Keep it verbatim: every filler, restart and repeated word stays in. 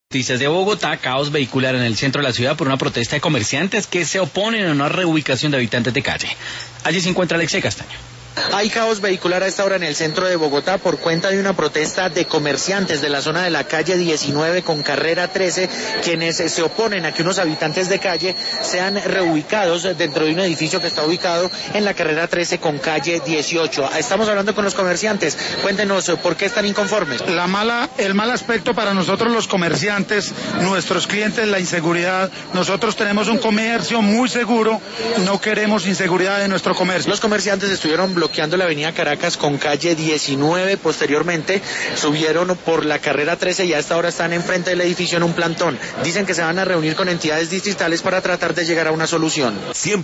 Noticias de Bogotá, caos vehicular en el centro de la ciudad por una protesta de comerciantes que se oponen a una reubicación de habitantes de calle. Allí se encuentra Alexei Castaño. Hay caos vehicular a esta hora en el centro de Bogotá por cuenta de una protesta de comerciantes de la zona de la calle diecinueve con carrera trece, quienes se oponen a que unos habitantes de calle sean reubicados dentro de un edificio que está ubicado en la carrera trece con calle dieciocho. Estamos hablando con los comerciantes. Cuéntenos por qué están inconformes. La mala, el mal aspecto para nosotros los comerciantes, nuestros clientes, la inseguridad. Nosotros tenemos un comercio muy seguro, no queremos inseguridad en nuestro comercio. Los comerciantes estuvieron bloqueando bloqueando la avenida Caracas con calle diecinueve, posteriormente subieron por la carrera trece y a esta hora están enfrente del edificio en un plantón. Dicen que se van a reunir con entidades distritales para tratar de llegar a una solución.